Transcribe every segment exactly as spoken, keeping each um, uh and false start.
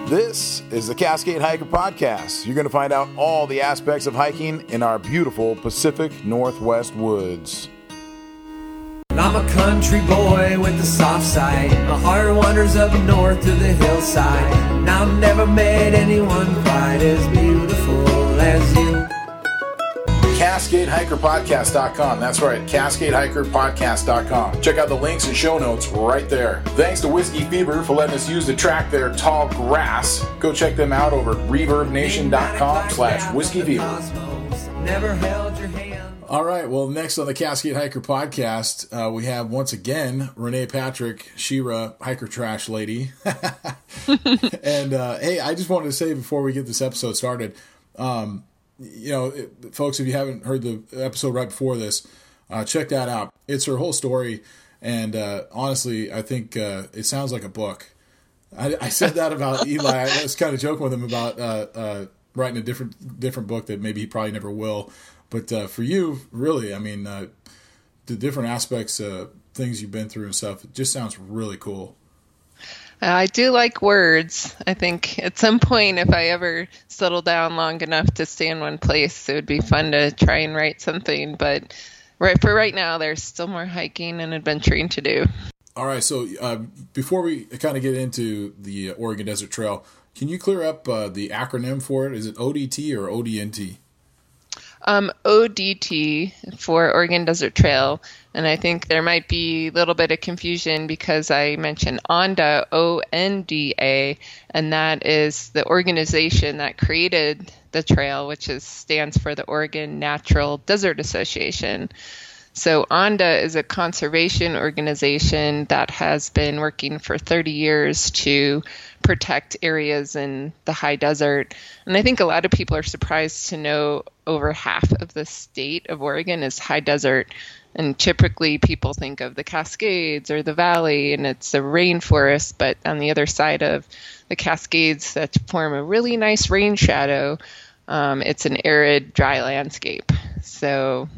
This is the Cascade Hiker Podcast. You're going to find out all the aspects of hiking in our beautiful Pacific Northwest woods. I'm a country boy with a soft side. My heart wanders up north to the hillside. And I've never met anyone quite as beautiful as you. Cascade Hiker Podcast dot com. That's right, Cascade Hiker Podcast dot com. Check out the links and show notes right there. Thanks to Whiskey Fever for letting us use the track there, Tall Grass. Go check them out over at reverb nation dot com slash whiskey fever. Never held your hand. All right, well, next on the Cascade Hiker Podcast, uh, we have once again Renee Patrick, Shira, Hiker Trash Lady. and uh, hey, I just wanted to say before we get this episode started, um, you know, it, folks, if you haven't heard the episode right before this, uh, check that out. It's her whole story, and uh, honestly, I think uh, it sounds like a book. I, I said that about Eli. I was kind of joking with him about uh, uh, writing a different different book that maybe he probably never will. But uh, for you, really, I mean, uh, the different aspects, uh, things you've been through and stuff, it just sounds really cool. I do like words. I think at some point, if I ever settle down long enough to stay in one place, it would be fun to try and write something. But right for right now, there's still more hiking and adventuring to do. All right. So uh, before we kind of get into the Oregon Desert Trail, can you clear up uh, the acronym for it? Is it O D T or O D N T? Um, O D T for Oregon Desert Trail, and I think there might be a little bit of confusion because I mentioned ONDA, O N D A, and that is the organization that created the trail, which is stands for the Oregon Natural Desert Association. So ONDA is a conservation organization that has been working for thirty years to protect areas in the high desert. And I think a lot of people are surprised to know over half of the state of Oregon is high desert. And typically people think of the Cascades or the Valley, and it's a rainforest. But on the other side of the Cascades that form a really nice rain shadow, um, it's an arid, dry landscape. So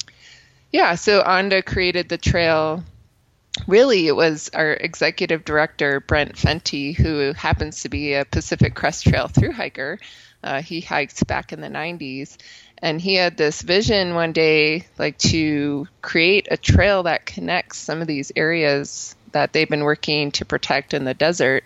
yeah, so ONDA created the trail. Really, it was our executive director, Brent Fenty, who happens to be a Pacific Crest Trail thru hiker. Uh, he hiked back in the nineties. And he had this vision one day, like to create a trail that connects some of these areas that they've been working to protect in the desert.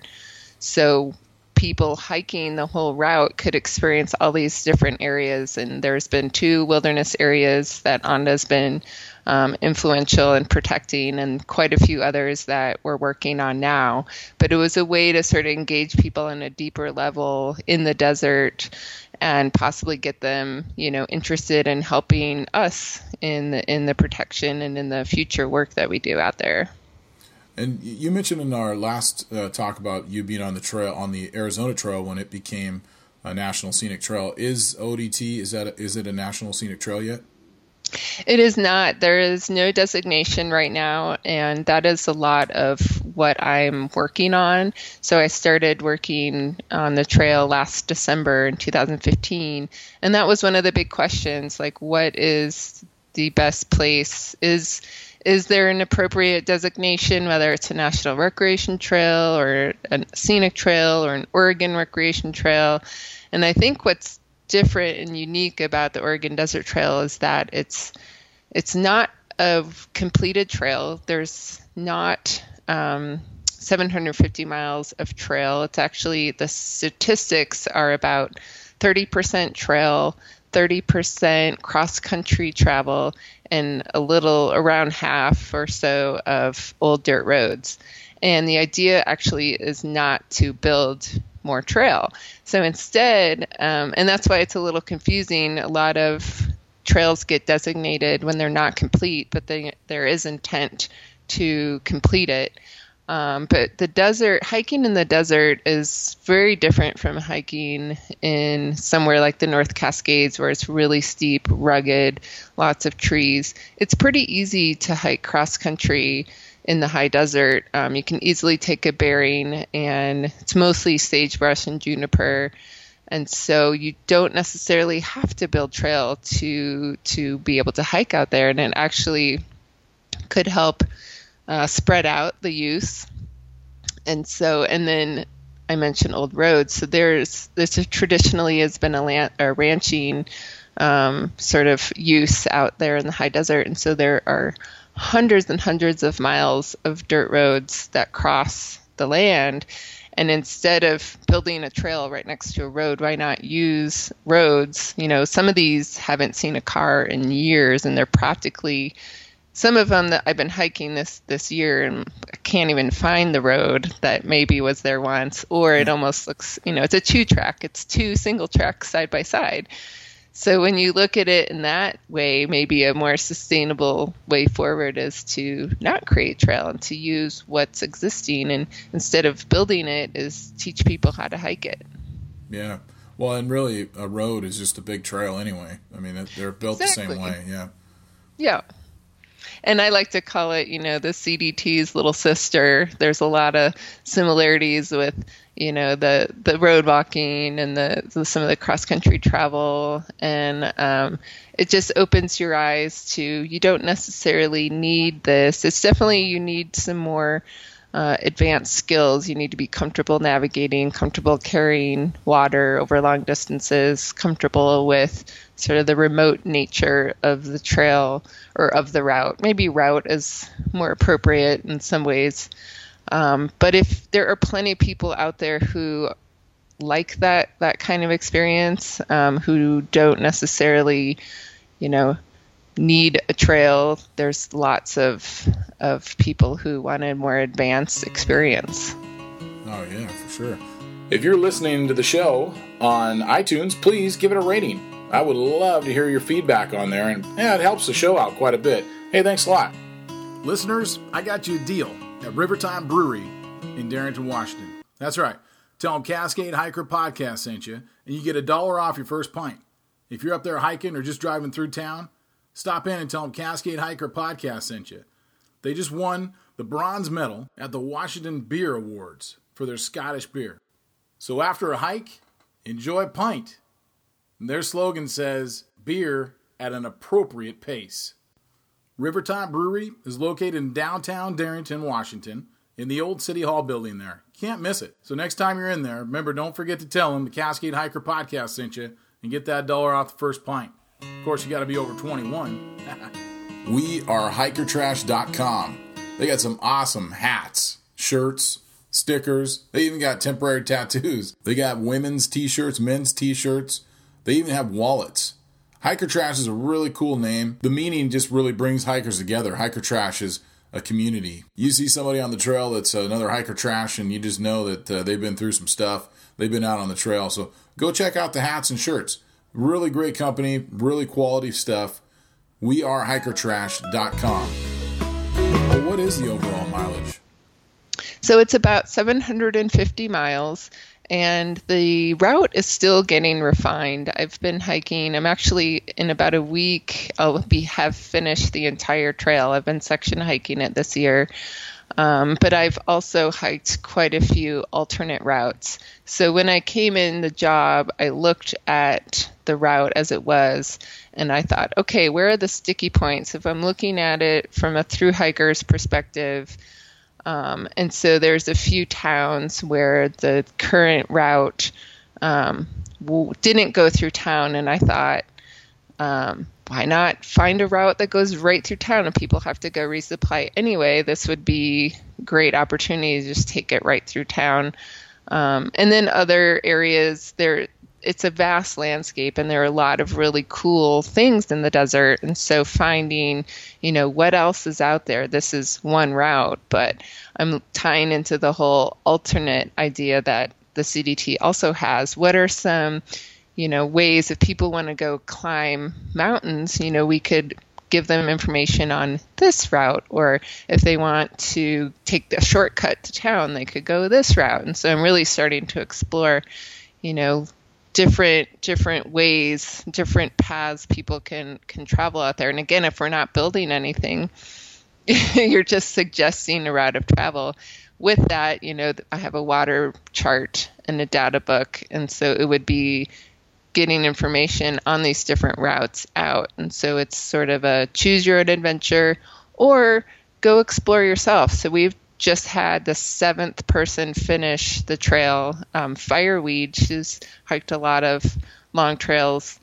So people hiking the whole route could experience all these different areas. And there's been two wilderness areas that ONDA's been um, influential in protecting, and quite a few others that we're working on now. But it was a way to sort of engage people on a deeper level in the desert and possibly get them, you know, interested in helping us in the, in the protection and in the future work that we do out there. And you mentioned in our last uh, talk about you being on the trail, on the Arizona Trail when it became a National Scenic Trail. Is O D T, is that a, is it a National Scenic Trail yet? It is not. There is no designation right now, and that is a lot of what I'm working on. So I started working on the trail last December in two thousand fifteen, and that was one of the big questions, like what is the best place? Is Is there an appropriate designation, whether it's a National Recreation Trail or a Scenic Trail or an Oregon Recreation Trail? And I think what's different and unique about the Oregon Desert Trail is that it's it's not a completed trail. There's not um, seven hundred fifty miles of trail. It's actually, the statistics are about thirty percent trail, thirty percent cross-country travel, and a little around half or so of old dirt roads. And the idea actually is not to build more trail. So instead, um, and that's why it's a little confusing, a lot of trails get designated when they're not complete, but they, there is intent to complete it. Um, but the desert, hiking in the desert is very different from hiking in somewhere like the North Cascades, where it's really steep, rugged, lots of trees. It's pretty easy to hike cross country in the high desert. Um, you can easily take a bearing, and it's mostly sagebrush and juniper. And so you don't necessarily have to build trail to to be able to hike out there. And it actually could help uh, spread out the use. And so, and then I mentioned old roads. So there's this traditionally has been a, land, a ranching um, sort of use out there in the high desert. And so there are hundreds and hundreds of miles of dirt roads that cross the land. And instead of building a trail right next to a road, why not use roads? You know, some of these haven't seen a car in years, and they're practically, some of them that I've been hiking this, this year and I can't even find the road that maybe was there once, or it almost looks, you know, it's a two track, it's two single tracks side by side. So when you look at it in that way, maybe a more sustainable way forward is to not create trail and to use what's existing, and instead of building it is teach people how to hike it. Yeah. Well, and really a road is just a big trail anyway. I mean, they're built exactly. the same way. Yeah. Yeah. And I like to call it, you know, the C D T's little sister. There's a lot of similarities with, you know, the, the road walking and the, the some of the cross country travel. And um, it just opens your eyes to, you don't necessarily need this. It's definitely, you need some more uh, advanced skills. You need to be comfortable navigating, comfortable carrying water over long distances, comfortable with sort of the remote nature of the trail or of the route. Maybe route is more appropriate in some ways. Um, but if there are plenty of people out there who like that, that kind of experience, um, who don't necessarily, you know, need a trail, there's lots of, of people who want a more advanced experience. Oh yeah, for sure. If you're listening to the show on iTunes, please give it a rating. I would love to hear your feedback on there, and yeah, it helps the show out quite a bit. Hey, thanks a lot. Listeners, I got you a deal at Rivertime Brewery in Darrington, Washington. That's right. Tell them Cascade Hiker Podcast sent you, and you get a dollar off your first pint. If you're up there hiking or just driving through town, stop in and tell them Cascade Hiker Podcast sent you. They just won the bronze medal at the Washington Beer Awards for their Scottish beer. So after a hike, enjoy a pint. And their slogan says, beer at an appropriate pace. Rivertime Brewery is located in downtown Darrington, Washington, in the old City Hall building there. You can't miss it. So next time you're in there, remember, don't forget to tell them the Cascade Hiker Podcast sent you and get that dollar off the first pint. Of course, you got to be over twenty-one. we are hiker trash dot com. They got some awesome hats, shirts, stickers. They even got temporary tattoos. They got women's t-shirts, men's t-shirts. They even have wallets. Hiker Trash is a really cool name. The meaning just really brings hikers together. Hiker Trash is a community. You see somebody on the trail that's another Hiker Trash, and you just know that uh, they've been through some stuff. They've been out on the trail. So go check out the hats and shirts. Really great company, really quality stuff. we are hiker trash dot com. Well, what is the overall mileage? So it's about seven hundred fifty miles. And the route is still getting refined. I've been hiking. I'm actually, in about a week, I'll be have finished the entire trail. I've been section hiking it this year. Um, but I've also hiked quite a few alternate routes. So when I came in the job, I looked at the route as it was, and I thought, okay, where are the sticky points? If I'm looking at it from a thru hiker's perspective, Um, and so there's a few towns where the current route um, w- didn't go through town. And I thought, um, why not find a route that goes right through town and people have to go resupply anyway? This would be great opportunity to just take it right through town. Um, and then other areas, there, it's a vast landscape and there are a lot of really cool things in the desert. And so finding, you know, what else is out there? This is one route, but I'm tying into the whole alternate idea that the C D T also has. What are some, you know, ways if people want to go climb mountains, you know, we could give them information on this route, or if they want to take a shortcut to town, they could go this route. And so I'm really starting to explore, you know, different different ways, different paths people can can travel out there. And again, if we're not building anything, you're just suggesting a route of travel. With that, you know, I have a water chart and a data book, and so it would be getting information on these different routes out. And so it's sort of a choose your own adventure or go explore yourself. So we've just had the seventh person finish the trail. Um, Fireweed, she's hiked a lot of long trails.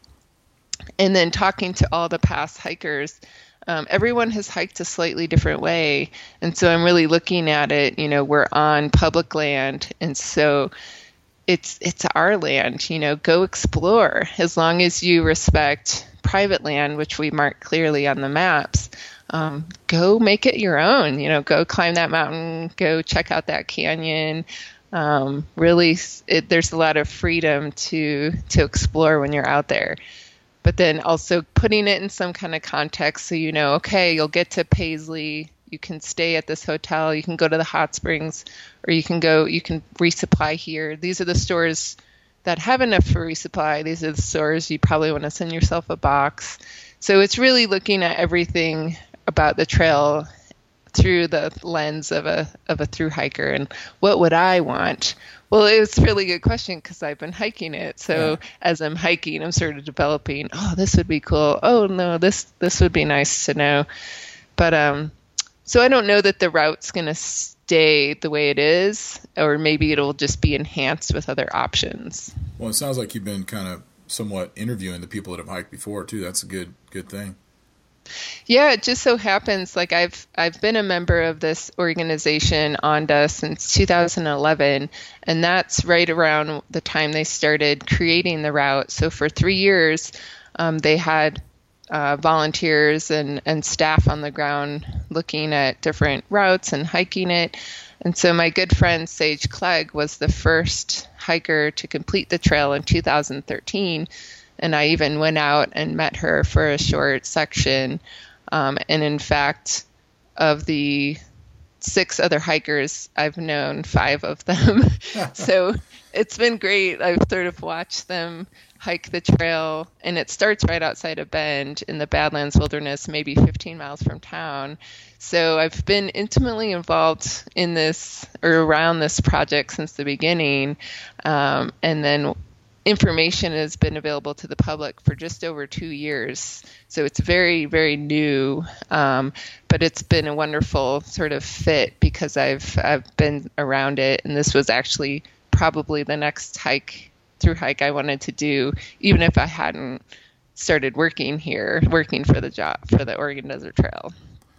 And then talking to all the past hikers, um, everyone has hiked a slightly different way. And so I'm really looking at it, you know, we're on public land. And so it's it's our land, you know, go explore as long as you respect private land, which we mark clearly on the maps. Um, go make it your own, you know, go climb that mountain, go check out that canyon. Um, really, it, there's a lot of freedom to to explore when you're out there. But then also putting it in some kind of context so you know, okay, you'll get to Paisley, you can stay at this hotel, you can go to the hot springs, or you can go, you can resupply here. These are the stores that have enough for resupply. These are the stores you probably want to send yourself a box. So it's really looking at everything about the trail through the lens of a of a through hiker. And what would I want? Well, it's a really good question because I've been hiking it. So yeah. As I'm hiking, I'm sort of developing, oh, this would be cool. Oh, no, this this would be nice to know. But um, so I don't know that the route's going to stay the way it is, or maybe it'll just be enhanced with other options. Well, it sounds like you've been kind of somewhat interviewing the people that have hiked before, too. That's a good good thing. Yeah, it just so happens like I've I've been a member of this organization ONDA since two thousand eleven, and that's right around the time they started creating the route. So for three years, um, they had uh, volunteers and, and staff on the ground looking at different routes and hiking it. And so my good friend Sage Clegg was the first hiker to complete the trail in two thousand thirteen. And I even went out and met her for a short section. Um, and in fact, of the six other hikers, I've known five of them. So it's been great. I've sort of watched them hike the trail. And it starts right outside of Bend in the Badlands Wilderness, maybe fifteen miles from town. So I've been intimately involved in this or around this project since the beginning. Um, and then information has been available to the public for just over two years. So it's very, very new, um, but it's been a wonderful sort of fit because I've I've been around it. And this was actually probably the next hike, through hike I wanted to do, even if I hadn't started working here, working for the job, for the Oregon Desert Trail.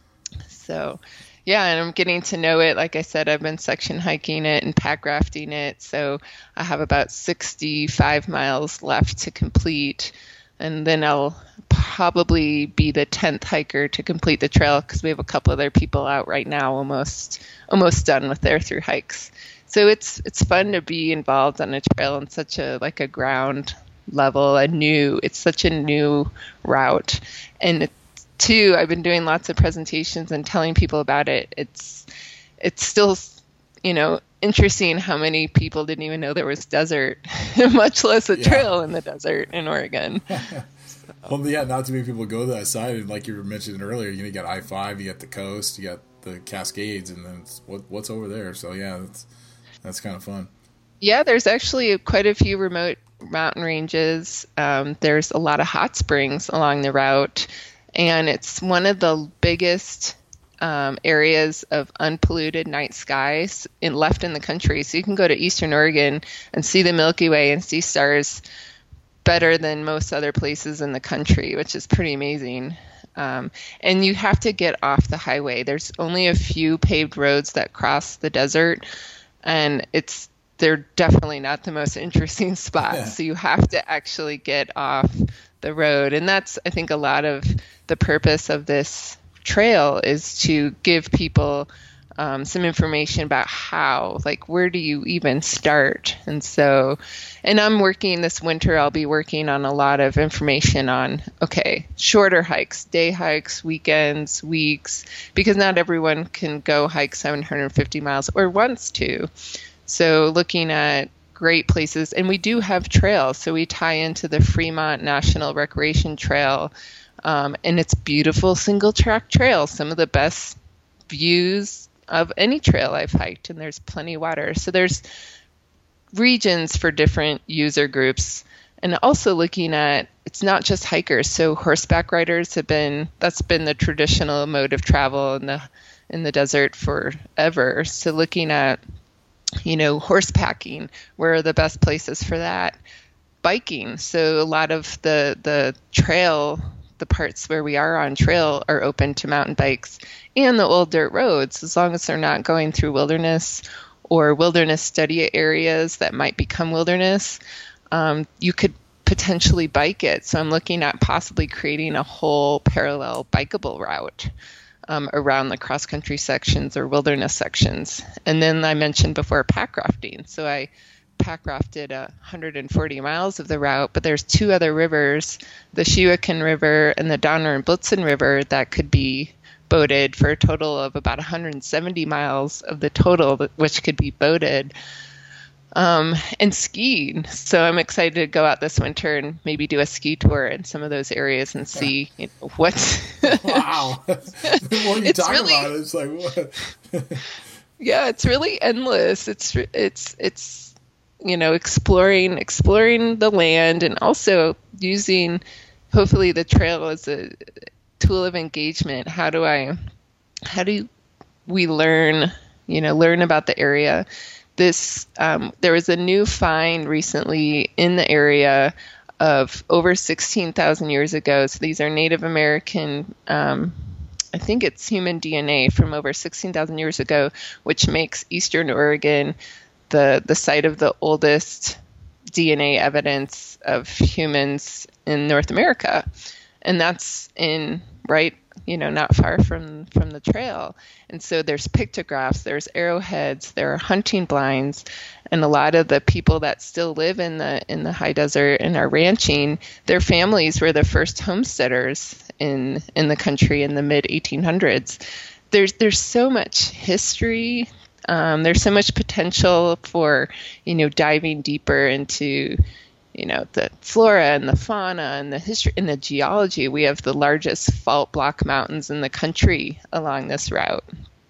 So yeah, and I'm getting to know it. Like I said, I've been section hiking it and pack rafting it. So I have about sixty-five miles left to complete. And then I'll probably be the tenth hiker to complete the trail because we have a couple other people out right now almost almost done with their through hikes. So it's it's fun to be involved on a trail on such a like a ground level, a new, it's such a new route. And it, Two, I've been doing lots of presentations and telling people about it. It's it's still, you know, interesting how many people didn't even know there was desert, much less a yeah. trail in the desert in Oregon. So. Well, yeah, not too many people go to that side. And like you were mentioning earlier, you know, you got I five, you got the coast, you got the Cascades, and then it's, what, what's over there? So yeah, that's that's kind of fun. Yeah, there's actually quite a few remote mountain ranges. Um, there's a lot of hot springs along the route. And it's one of the biggest um, areas of unpolluted night skies in, left in the country. So you can go to Eastern Oregon and see the Milky Way and see stars better than most other places in the country, which is pretty amazing. Um, and you have to get off the highway. There's only a few paved roads that cross the desert, and it's they're definitely not the most interesting spots. Yeah. So you have to actually get off the road. And that's, I think, a lot of the purpose of this trail is to give people um, some information about how, like, where do you even start? And so, and I'm working this winter, I'll be working on a lot of information on, okay, shorter hikes, day hikes, weekends, weeks, because not everyone can go hike seven hundred fifty miles or wants to. So looking at great places, and we do have trails. So we tie into the Fremont National Recreation Trail, um, and it's beautiful single track trail, some of the best views of any trail I've hiked, and there's plenty of water. So there's regions for different user groups, and also looking at, it's not just hikers. So horseback riders have been, that's been the traditional mode of travel in the in the desert forever. So looking at, you know, horse packing, where are the best places for that? Biking. So a lot of the, the trail, the parts where we are on trail are open to mountain bikes and the old dirt roads, as long as they're not going through wilderness or wilderness study areas that might become wilderness. Um, you could potentially bike it. So I'm looking at possibly creating a whole parallel bikeable route um, around the cross-country sections or wilderness sections. And then I mentioned before pack rafting. So I pack rafted one hundred forty miles of the route, but there's two other rivers, the Shiwakin River and the Donner and Blitzen River, that could be boated for a total of about one hundred seventy miles of the total, which could be boated. Um, and skiing. So I'm excited to go out this winter and maybe do a ski tour in some of those areas and see, you know, what's. Wow. The more you it's talk really, about it, it's like, what? Yeah, it's really endless. It's, it's, it's, you know, exploring, exploring the land, and also using, hopefully, the trail as a tool of engagement. How do I, how do we learn, you know, learn about the area? This, um, there was a new find recently in the area of over sixteen thousand years ago. So these are Native American, um, I think it's human D N A from over sixteen thousand years ago, which makes Eastern Oregon the, the site of the oldest D N A evidence of humans in North America. And that's in, right, you know, not far from, from the trail. And so there's pictographs, there's arrowheads, there are hunting blinds, and a lot of the people that still live in the in the high desert and are ranching, their families were the first homesteaders in in the country in the mid eighteen hundreds. There's there's so much history. Um, there's so much potential for, you know, diving deeper into, you know, the flora and the fauna and the history and the geology. We have the largest fault block mountains in the country along this route.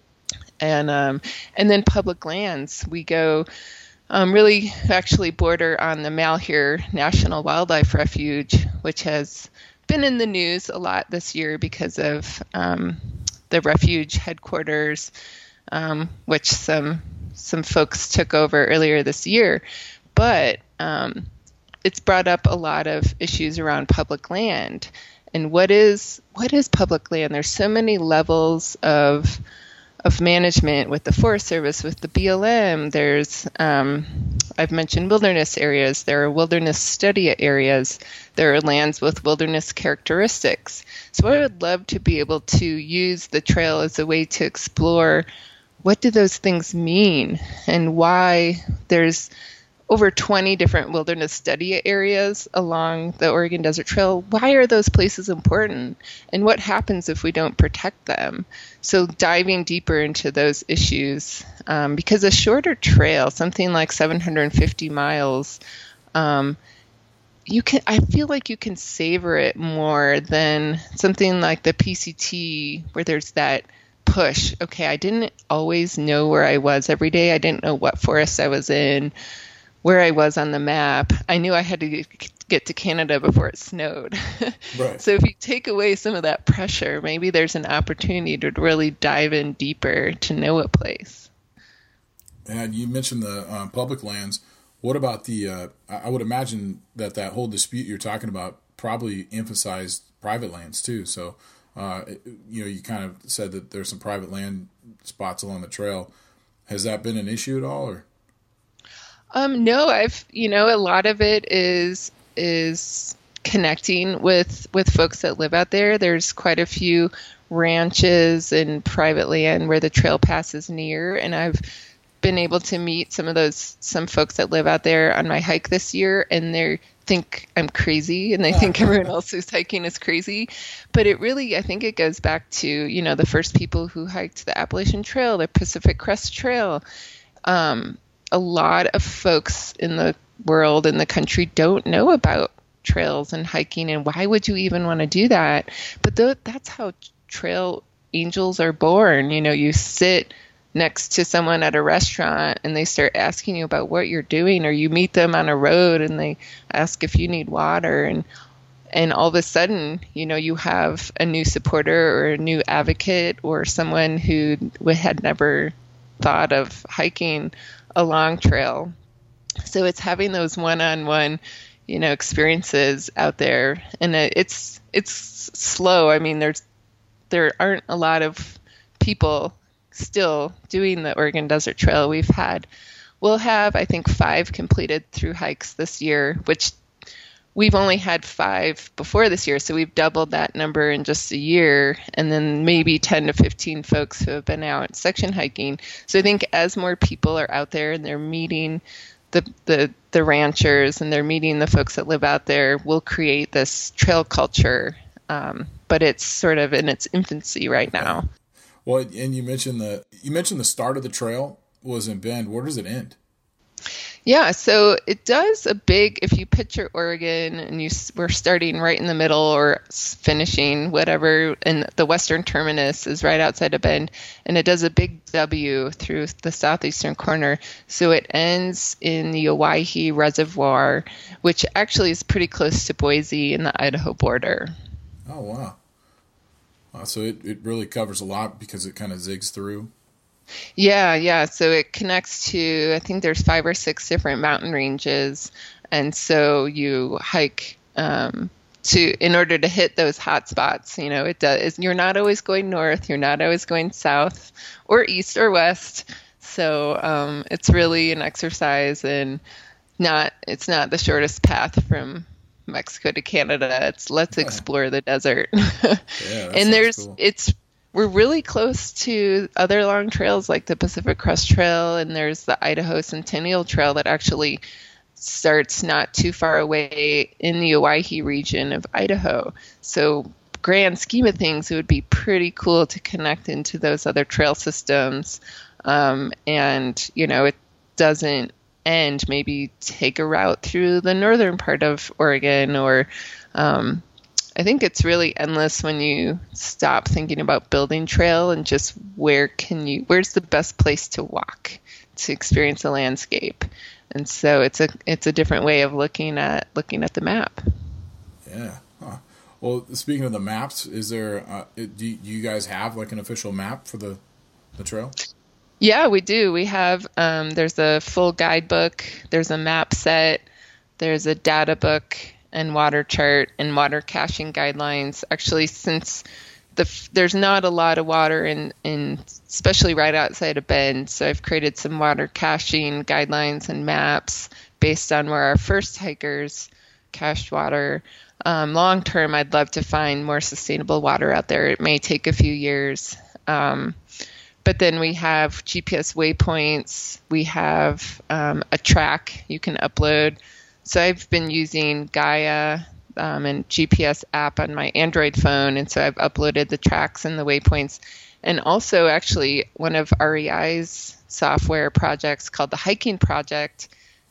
And um, and then public lands. We go um, really actually border on the Malheur National Wildlife Refuge, which has been in the news a lot this year because of um, the refuge headquarters, um, which some some folks took over earlier this year. But um, it's brought up a lot of issues around public land and what is what is public land. There's so many levels of of management with the Forest Service, with the B L M. There's um, I've mentioned wilderness areas. There are wilderness study areas. There are lands with wilderness characteristics. So I would love to be able to use the trail as a way to explore what do those things mean and why there's over twenty different wilderness study areas along the Oregon Desert Trail. Why are those places important? And what happens if we don't protect them? So diving deeper into those issues, um, because a shorter trail, something like seven hundred fifty miles, um, you can, I feel like you can savor it more than something like the P C T, where there's that push. Okay, I didn't always know where I was every day. I didn't know what forest I was in, where I was on the map. I knew I had to get to Canada before it snowed. Right. So if you take away some of that pressure, maybe there's an opportunity to really dive in deeper to know a place. And you mentioned the um, public lands. What about the, uh, I would imagine that that whole dispute you're talking about probably emphasized private lands too. So, uh, you know, you kind of said that there's some private land spots along the trail. Has that been an issue at all, or? Um, no, I've, you know, a lot of it is, is connecting with, with folks that live out there. There's quite a few ranches and private land where the trail passes near. And I've been able to meet some of those, some folks that live out there on my hike this year, and they think I'm crazy and they think everyone else who's hiking is crazy. But it really, I think it goes back to, you know, the first people who hiked the Appalachian Trail, the Pacific Crest Trail. Um, a lot of folks in the world, in the country, don't know about trails and hiking, and why would you even want to do that? But th- that's how trail angels are born. You know, you sit next to someone at a restaurant and they start asking you about what you're doing, or you meet them on a road and they ask if you need water. And and all of a sudden, you know, you have a new supporter or a new advocate or someone who had never thought of hiking a long trail. So it's having those one-on-one, you know, experiences out there, and it's it's slow. I mean, there's there aren't a lot of people still doing the Oregon Desert Trail. We've had, we'll have, I think, five completed through hikes this year, which we've only had five before this year. So we've doubled that number in just a year, and then maybe ten to fifteen folks who have been out section hiking. So I think as more people are out there and they're meeting the the the ranchers and they're meeting the folks that live out there, we'll create this trail culture. Um, but it's sort of in its infancy right now. Well, and you mentioned the you mentioned the start of the trail was in Bend. Where does it end? Yeah, so it does a big, if you picture Oregon and you we're starting right in the middle or finishing whatever, and the western terminus is right outside of Bend, and it does a big W through the southeastern corner. So it ends in the Owyhee Reservoir, which actually is pretty close to Boise in the Idaho border. Oh, wow. Wow, so it, it really covers a lot because it kind of zigs through. Yeah, yeah. So it connects to, I think there's five or six different mountain ranges. And so you hike um, to, in order to hit those hot spots, you know, it does, you're not always going north, you're not always going south or east or west. So um, it's really an exercise, and not, it's not the shortest path from Mexico to Canada. It's let's explore the desert. Yeah, and there's, cool. it's, We're really close to other long trails like the Pacific Crest Trail, and there's the Idaho Centennial Trail that actually starts not too far away in the Owyhee region of Idaho. So grand scheme of things, it would be pretty cool to connect into those other trail systems. Um, and, you know, it doesn't end, maybe take a route through the northern part of Oregon, or um I think it's really endless when you stop thinking about building trail and just where can you, where's the best place to walk to experience the landscape. And so it's a, it's a different way of looking at, looking at the map. Yeah. Huh. Well, speaking of the maps, is there, uh, do you guys have like an official map for the, the trail? Yeah, we do. We have, um, there's a full guidebook, there's a map set, there's a data book, and water chart and water caching guidelines. Actually, since the there's not a lot of water in, in especially right outside of Bend, so I've created some water caching guidelines and maps based on where our first hikers cached water. Um, long term, I'd love to find more sustainable water out there. It may take a few years. Um, but then we have G P S waypoints. We have um, a track you can upload. So I've been using Gaia um, and G P S app on my Android phone, and so I've uploaded the tracks and the waypoints. And also, actually, one of R E I's software projects called the Hiking Project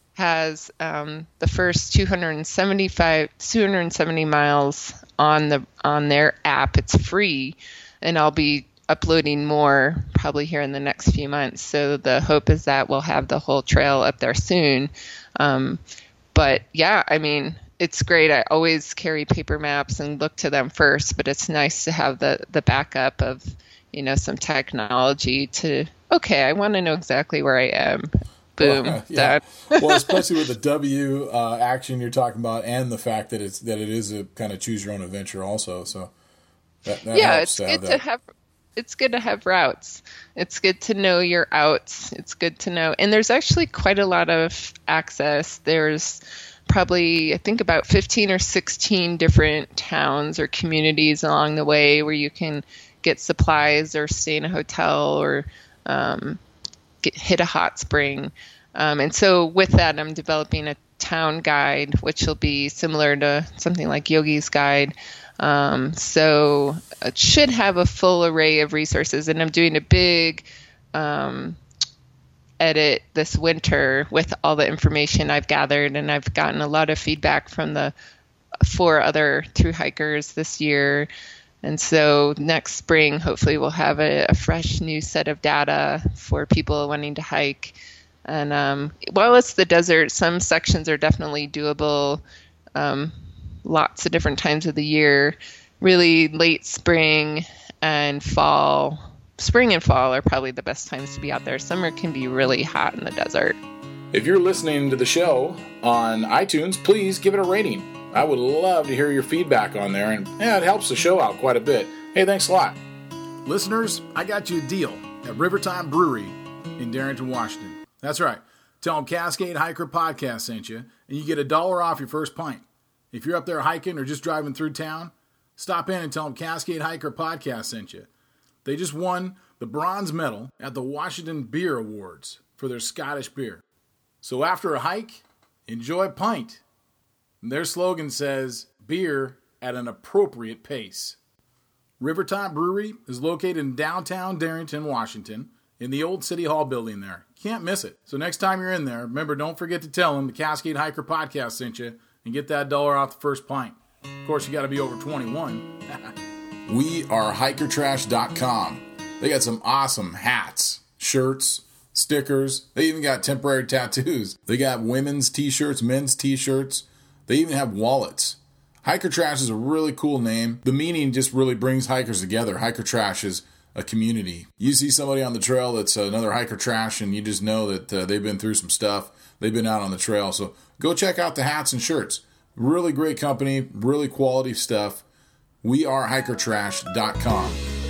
has um, the first two hundred seventy-five, two hundred seventy miles on the on their app. It's free, and I'll be uploading more probably here in the next few months. So the hope is that we'll have the whole trail up there soon. Um, But yeah, I mean, it's great. I always carry paper maps and look to them first, but it's nice to have the, the backup of, you know, some technology to, okay, I want to know exactly where I am. Boom. Well, uh, yeah. Well, especially with the W uh, action you're talking about, and the fact that it's, that it is a kind of choose your own adventure also. So that, that yeah, helps it's to good have to have, it's good to have routes. It's good to know your outs. It's good to know. And there's actually quite a lot of access. There's probably, I think, about fifteen or sixteen different towns or communities along the way where you can get supplies or stay in a hotel or um, get, hit a hot spring. Um, and so with that, I'm developing a town guide, which will be similar to something like Yogi's Guide. Um, so it should have a full array of resources, and I'm doing a big um, edit this winter with all the information I've gathered, and I've gotten a lot of feedback from the four other thru hikers this year. And so next spring, hopefully we'll have a, a fresh new set of data for people wanting to hike. And um, while it's the desert, some sections are definitely doable. Um, lots of different times of the year. Really late spring and fall. Spring and fall are probably the best times to be out there. Summer can be really hot in the desert. If you're listening to the show on iTunes, please give it a rating. I would love to hear your feedback on there, and yeah, it helps the show out quite a bit. Hey, thanks a lot. Listeners, I got you a deal at Rivertime Brewery in Darrington, Washington. That's right. Tell them Cascade Hiker Podcast sent you, and you get a dollar off your first pint. If you're up there hiking or just driving through town, stop in and tell them Cascade Hiker Podcast sent you. They just won the bronze medal at the Washington Beer Awards for their Scottish beer. So after a hike, enjoy a pint. And their slogan says, beer at an appropriate pace. Rivertime Brewery is located in downtown Darrington, Washington, in the old City Hall building there. You can't miss it. So next time you're in there, remember, don't forget to tell them the Cascade Hiker Podcast sent you and get that dollar off the first pint. Of course, you got to be over twenty-one. We are hiker trash dot com. They got some awesome hats, shirts, stickers. They even got temporary tattoos. They got women's t-shirts, men's t-shirts. They even have wallets. Hiker Trash is a really cool name. The meaning just really brings hikers together. Hiker Trash is a community. You see somebody on the trail that's another Hiker Trash, and you just know that uh, they've been through some stuff. They've been out on the trail. So go check out the hats and shirts. Really great company, really quality stuff. We are hiker trash dot com.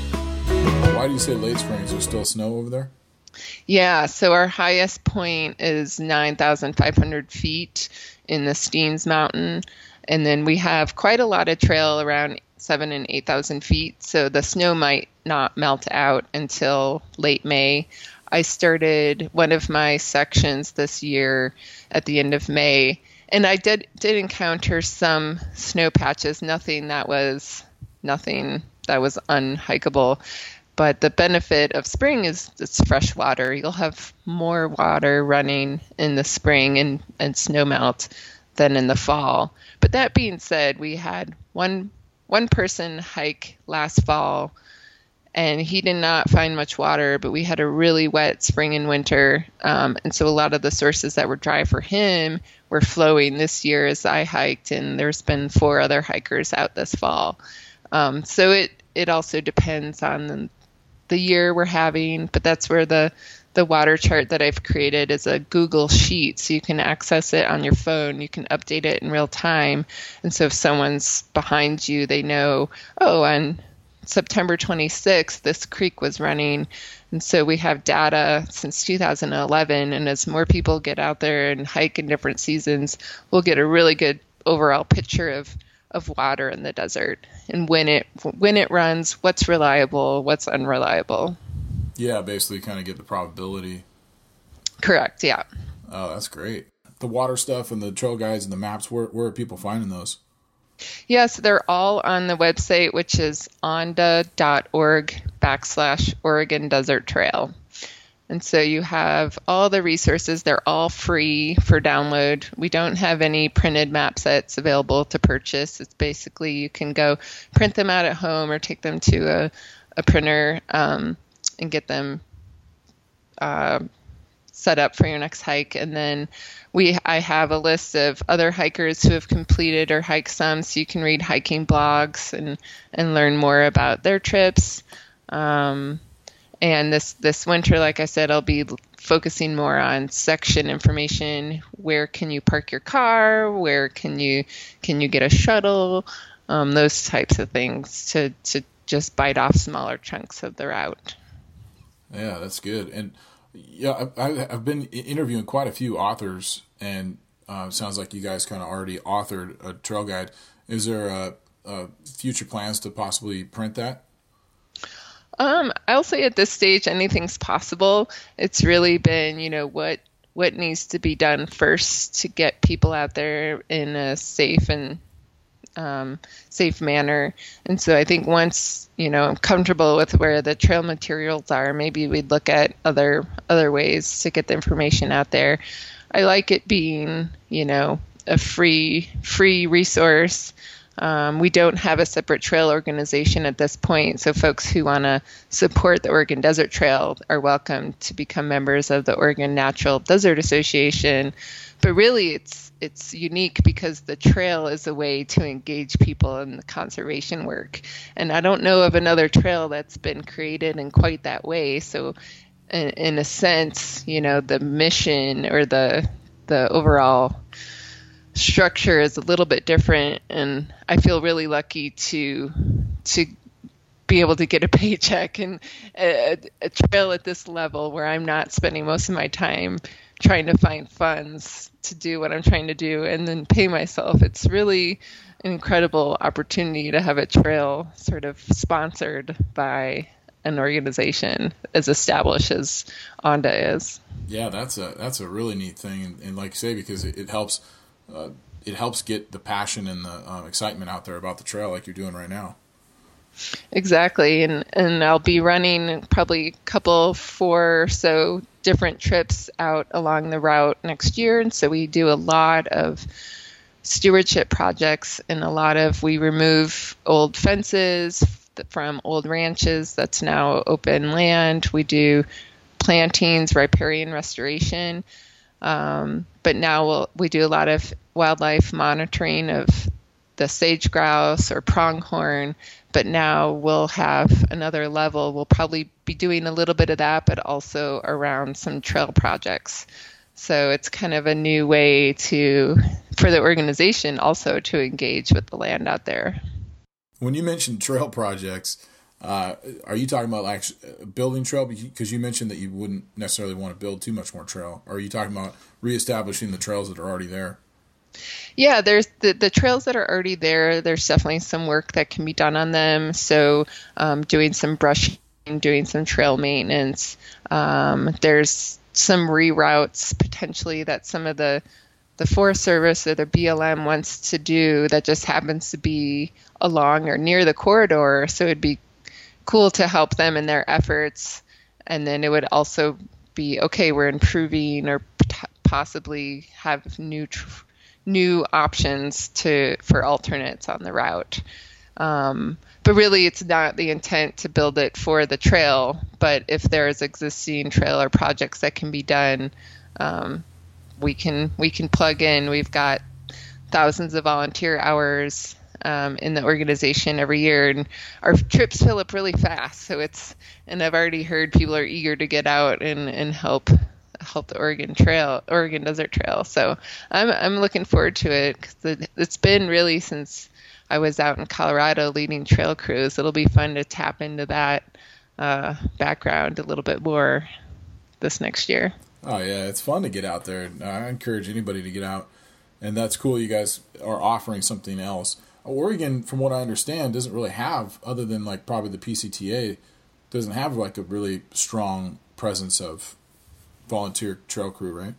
Why do you say late spring? Is there still snow over there? Yeah, so our highest point is nine thousand five hundred feet in the Steens Mountain. And then we have quite a lot of trail around seven and eight thousand feet. So the snow might not melt out until late May. I started one of my sections this year at the end of May. And I did did encounter some snow patches, nothing that was nothing that was unhikeable. But the benefit of spring is it's fresh water. You'll have more water running in the spring and, and snow melt than in the fall. But that being said, we had one one person hike last fall, and he did not find much water, but we had a really wet spring and winter. Um, and so a lot of the sources that were dry for him were flowing this year as I hiked, and there's been four other hikers out this fall. Um, so it, it also depends on the, the year we're having, but that's where the, the water chart that I've created is a Google Sheet, so you can access it on your phone. You can update it in real time. And so if someone's behind you, they know, oh, on September twenty-sixth, this creek was running. And so we have data since two thousand eleven. And as more people get out there and hike in different seasons, we'll get a really good overall picture of, of water in the desert and when it when it runs, what's reliable, what's unreliable. Yeah, basically kind of get the probability. Correct, yeah. Oh, that's great. The water stuff and the trail guides and the maps, where, where are people finding those? Yes, they're all on the website, which is onda.org backslash Oregon Desert Trail. And so you have all the resources. They're all free for download. We don't have any printed map sets available to purchase. It's basically you can go print them out at home or take them to a, a printer um, and get them uh, set up for your next hike. And then we I have a list of other hikers who have completed or hiked some, so you can read hiking blogs and, and learn more about their trips. Um, and this, this winter, like I said, I'll be focusing more on section information. Where can you park your car? Where can you can you get a shuttle? Um, those types of things to, to just bite off smaller chunks of the route. Yeah, that's good. And yeah, I, I've been interviewing quite a few authors, and uh, it sounds like you guys kind of already authored a trail guide. Is there a, a future plans to possibly print that? Um, I'll say at this stage, anything's possible. It's really been, you know, what what needs to be done first to get people out there in a safe and um, safe manner. And so I think once, you know, I'm comfortable with where the trail materials are, maybe we'd look at other other ways to get the information out there. I like it being, you know, a free free resource. Um, we don't have a separate trail organization at this point, so folks who want to support the Oregon Desert Trail are welcome to become members of the Oregon Natural Desert Association. But really, it's it's unique because the trail is a way to engage people in the conservation work. And I don't know of another trail that's been created in quite that way. So in, in a sense, you know, the mission or the the overall structure is a little bit different, and I feel really lucky to to be able to get a paycheck and a, a trail at this level where I'm not spending most of my time trying to find funds to do what I'm trying to do and then pay myself. It's really an incredible opportunity to have a trail sort of sponsored by an organization as established as ONDA is. Yeah, that's a that's a really neat thing, and, and like you say, because it, it helps uh, it helps get the passion and the uh, excitement out there about the trail, like you're doing right now. Exactly, and and I'll be running probably a couple, four or so different trips out along the route next year, and so we do a lot of stewardship projects, and a lot of we remove old fences from old ranches that's now open land. We do plantings, riparian restoration, um, but now we'll, we do a lot of wildlife monitoring of the sage grouse or pronghorn, but now we'll have another level. We'll probably be doing a little bit of that, but also around some trail projects. So it's kind of a new way to, for the organization also to engage with the land out there. When you mentioned trail projects, uh, are you talking about like building trail? Because you mentioned that you wouldn't necessarily want to build too much more trail. Or are you talking about reestablishing the trails that are already there? Yeah, there's the, the trails that are already there. There's definitely some work that can be done on them. So um, doing some brushing, doing some trail maintenance. Um, there's some reroutes potentially that some of the the Forest Service or the B L M wants to do that just happens to be along or near the corridor. So it'd be cool to help them in their efforts. And then it would also be, okay, we're improving or p- possibly have new tr- new options to for alternates on the route. Um, but really, it's not the intent to build it for the trail. But if there's existing trail or projects that can be done, um, we can we can plug in. We've got thousands of volunteer hours um, in the organization every year, and our trips fill up really fast. So it's and I've already heard people are eager to get out and, and help help the Oregon Trail, Oregon Desert Trail. So I'm I'm looking forward to it because it's been really since I was out in Colorado leading trail crews. It'll be fun to tap into that uh, background a little bit more this next year. Oh, yeah, it's fun to get out there. I encourage anybody to get out, and that's cool you guys are offering something else. Oregon, from what I understand, doesn't really have, other than like probably the P C T A, doesn't have like a really strong presence of volunteer trail crew, right?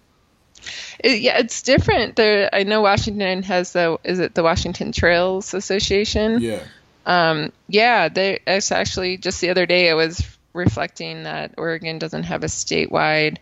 It, yeah, it's different. There, I know Washington has the, is it the Washington Trails Association? Yeah. Um, yeah, they, it's actually just the other day I was reflecting that Oregon doesn't have a statewide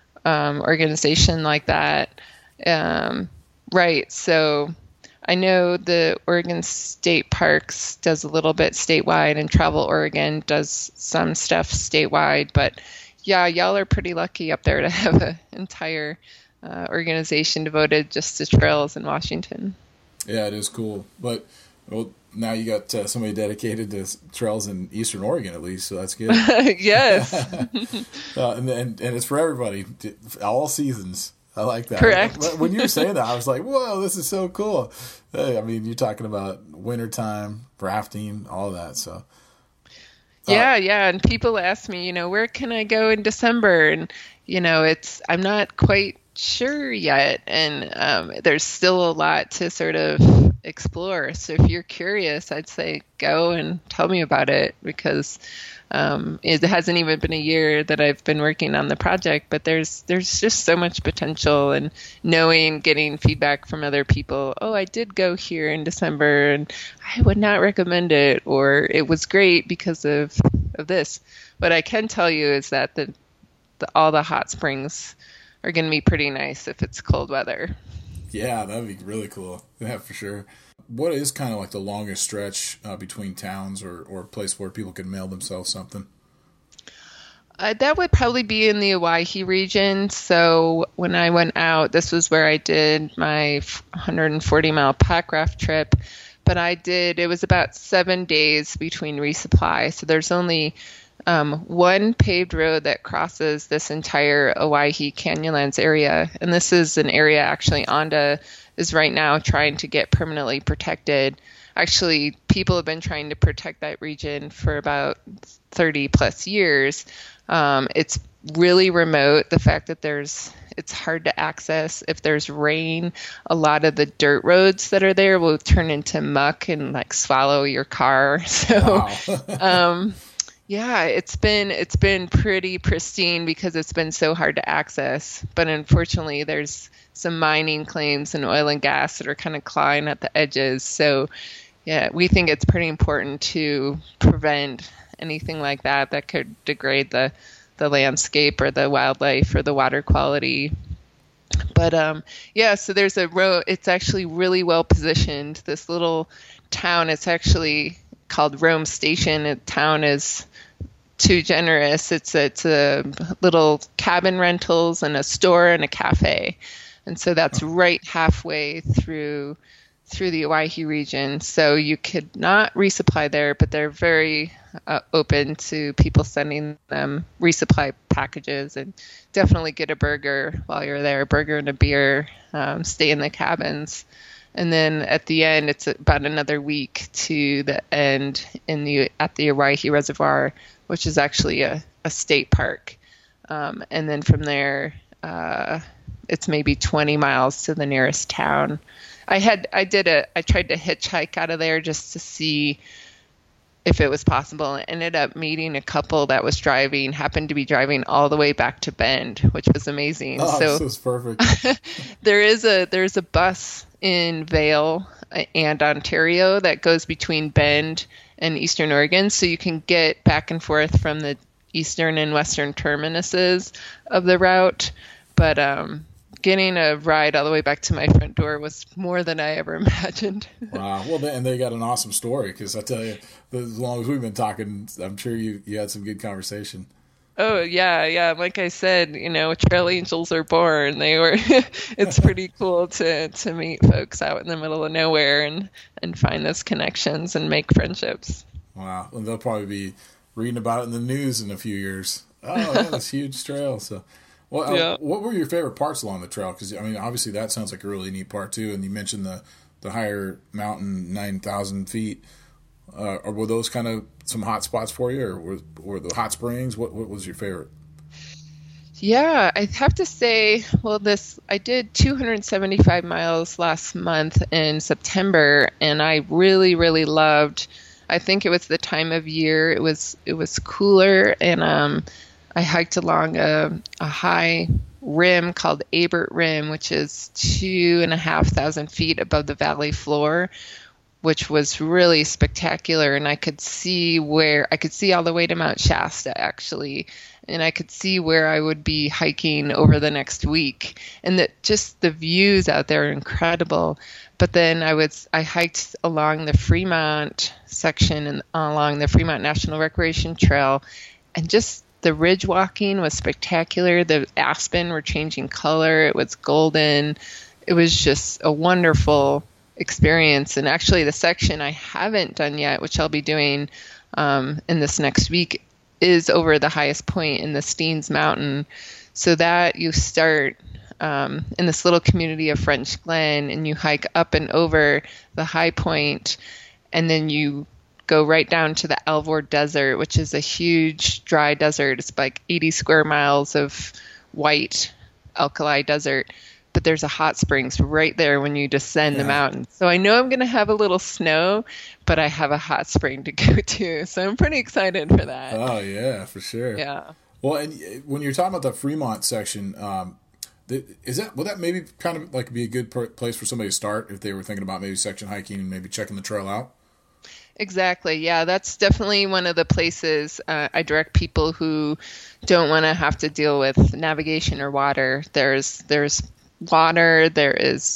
um, organization like that. Um, right. So I know the Oregon State Parks does a little bit statewide, and Travel Oregon does some stuff statewide, but yeah, y'all are pretty lucky up there to have an entire uh, organization devoted just to trails in Washington. Yeah, it is cool. But well, now you got uh, somebody dedicated to trails in Eastern Oregon, at least, so that's good. Yes. uh, and, and and it's for everybody, all seasons. I like that. Correct. When you were saying that, I was like, whoa, this is so cool. Hey, I mean, you're talking about wintertime, rafting, all that, so. Yeah, yeah. And people ask me, you know, where can I go in December? And, you know, it's, I'm not quite sure yet. And um, there's still a lot to sort of explore. So if you're curious, I'd say go and tell me about it, because um, it hasn't even been a year that I've been working on the project, but there's, there's just so much potential, and knowing, getting feedback from other people. Oh, I did go here in December and I would not recommend it, or it was great because of, of this. What I can tell you is that the, the all the hot springs are going to be pretty nice if it's cold weather. Yeah, that'd be really cool. Yeah, for sure. What is kind of like the longest stretch uh, between towns or, or a place where people can mail themselves something? Uh, that would probably be in the Owyhee region. So when I went out, this was where I did my one hundred forty mile pack raft trip. But I did, it was about seven days between resupply. So there's only um, one paved road that crosses this entire Owyhee Canyonlands area. And this is an area actually ONDA is right now trying to get permanently protected. Actually, people have been trying to protect that region for about thirty plus years. Um, it's really remote. The fact that there's, it's hard to access. If there's rain, a lot of the dirt roads that are there will turn into muck and like swallow your car. So, Wow. um, yeah, it's been, it's been pretty pristine because it's been so hard to access. But unfortunately, there's some mining claims and oil and gas that are kind of clawing at the edges. So, yeah, we think it's pretty important to prevent anything like that that could degrade the, the landscape or the wildlife or the water quality. But um, yeah, so there's a road. It's actually really well positioned. This little town, it's actually called Rome Station. The town is too generous. It's it's a little cabin rentals and a store and a cafe, and so that's right halfway through through the Owyhee region. So you could not resupply there, but they're very uh, open to people sending them resupply packages, and definitely get a burger while you're there, a burger and a beer, um, stay in the cabins. And then at the end, it's about another week to the end in the at the Owyhee Reservoir, which is actually a, a state park. Um, and then from there, uh, it's maybe twenty miles to the nearest town. I had, I did a, I tried to hitchhike out of there just to see if it was possible. I ended up meeting a couple that was driving, happened to be driving all the way back to Bend, which was amazing. Oh, so this is perfect. there is a, there's a bus in Vail and Ontario that goes between Bend and Eastern Oregon. So you can get back and forth from the eastern and western terminuses of the route. But, um, getting a ride all the way back to my front door was more than I ever imagined. Wow. Well, and they got an awesome story, because I tell you, as long as we've been talking, I'm sure you, you had some good conversation. Oh, yeah, yeah. Like I said, you know, trail angels are born. They were, it's pretty cool to, to meet folks out in the middle of nowhere and, and find those connections and make friendships. Wow. And they'll probably be reading about it in the news in a few years. Oh, yeah, this huge trail. So, well, uh, yeah. What were your favorite parts along the trail? Because, I mean, obviously that sounds like a really neat part, too. And you mentioned the, the higher mountain, nine thousand feet. Uh, or were those kind of some hot spots for you, or were, were the hot springs? What what was your favorite? Yeah, I have to say, well, this I did two hundred seventy-five miles last month in September, and I really, really loved. I think it was the time of year. It was it was cooler, and um, I hiked along a, a high rim called Abert Rim, which is two and a half thousand feet above the valley floor, which was really spectacular. And I could see where I could see all the way to Mount Shasta, actually. And I could see where I would be hiking over the next week. And that just the views out there are incredible. But then I was, I hiked along the Fremont section and along the Fremont National Recreation Trail, and just the ridge walking was spectacular. The aspen were changing color. It was golden. It was just a wonderful experience. And actually the section I haven't done yet, which I'll be doing um, in this next week, is over the highest point in the Steens Mountain. So that you start um, in this little community of French Glen, and you hike up and over the high point, and then you go right down to the Alvord Desert, which is a huge dry desert. It's like eighty square miles of white alkali desert. But there's a hot springs right there when you descend yeah. the mountain. So I know I'm going to have a little snow, but I have a hot spring to go to. So I'm pretty excited for that. Oh, yeah, for sure. Yeah. Well, and when you're talking about the Fremont section, um, is that would that maybe kind of like be a good place for somebody to start if they were thinking about maybe section hiking and maybe checking the trail out? Exactly. Yeah, that's definitely one of the places uh, I direct people who don't want to have to deal with navigation or water. There's there's water, there is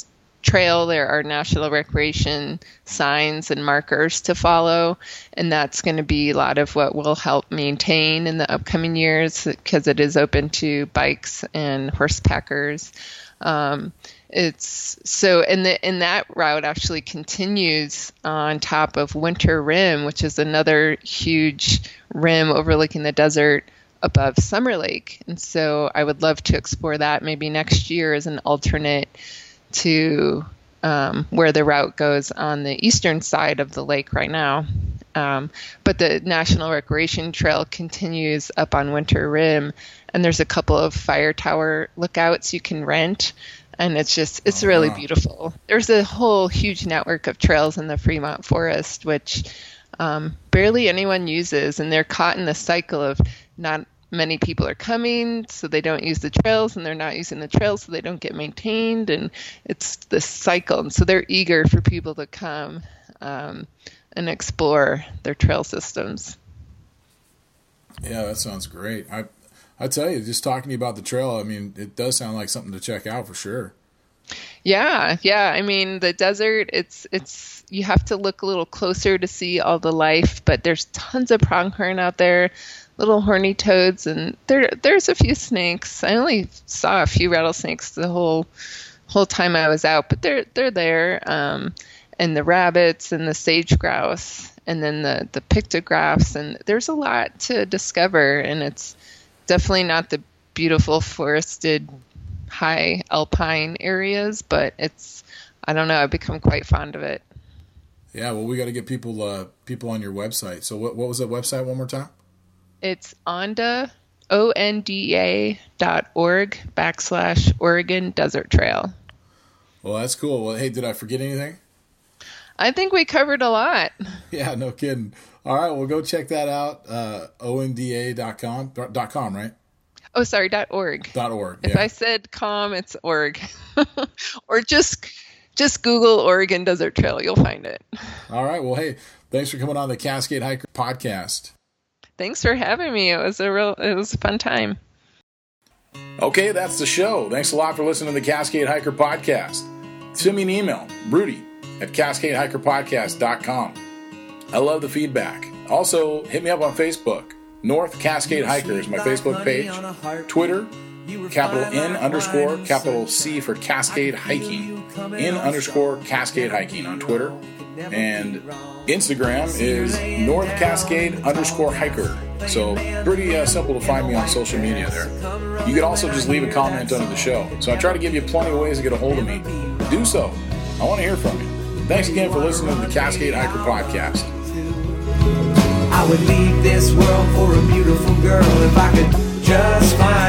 trail, there are national recreation signs and markers to follow, and that's going to be a lot of what will help maintain in the upcoming years because it is open to bikes and horsepackers. Um, it's so, and the, and that route actually continues on top of Winter Rim, which is another huge rim overlooking the desert above Summer Lake. And so I would love to explore that maybe next year as an alternate to um, where the route goes on the eastern side of the lake right now. Um, but the National Recreation Trail continues up on Winter Rim, and there's a couple of fire tower lookouts you can rent, and it's just, it's oh, really wow. beautiful. There's a whole huge network of trails in the Fremont Forest, which um, barely anyone uses, and they're caught in the cycle of not many people are coming, so they don't use the trails, and they're not using the trails, so they don't get maintained, and it's this cycle. And so they're eager for people to come um, and explore their trail systems. Yeah, that sounds great. I I tell you, just talking to you about the trail, I mean, it does sound like something to check out for sure. Yeah, yeah. I mean, the desert, it's it's you have to look a little closer to see all the life, but there's tons of pronghorn out there, little horny toads, and there there's a few snakes. I only saw a few rattlesnakes the whole whole time I was out, but they're they're there. Um, and the rabbits and the sage grouse, and then the the pictographs, and there's a lot to discover, and it's definitely not the beautiful forested high alpine areas, but it's, I don't know, I've become quite fond of it. Yeah, well, we got to get people uh, people on your website. So what what was that website one more time? It's Onda, O N D A dot org backslash Oregon Desert Trail. Well, that's cool. Well, hey, did I forget anything? I think we covered a lot. Yeah, no kidding. All right, well, go check that out. Uh, O N D A dot com, dot com, right? Oh, sorry, dot .org. Dot .org, If yeah. I said com, it's org. Or just just Google Oregon Desert Trail. You'll find it. All right. Well, hey, thanks for coming on the Cascade Hiker podcast. Thanks for having me. It was a real, it was a fun time. Okay, that's the show. Thanks a lot for listening to the Cascade Hiker podcast. Send me an email, Rudy at cascade hiker podcast dot com. I love the feedback. Also, hit me up on Facebook. North Cascade Hiker is my Facebook page. Twitter, capital N underscore, capital C for Cascade Hiking. N underscore Cascade Hiking on Twitter. And Instagram is North Cascade underscore Hiker. So pretty uh, simple to find me on social media there. You can also just leave a comment under the show. So I try to give you plenty of ways to get a hold of me. Do so. I want to hear from you. Thanks again for listening to the Cascade Hiker podcast. I would leave this world for a beautiful girl if I could just find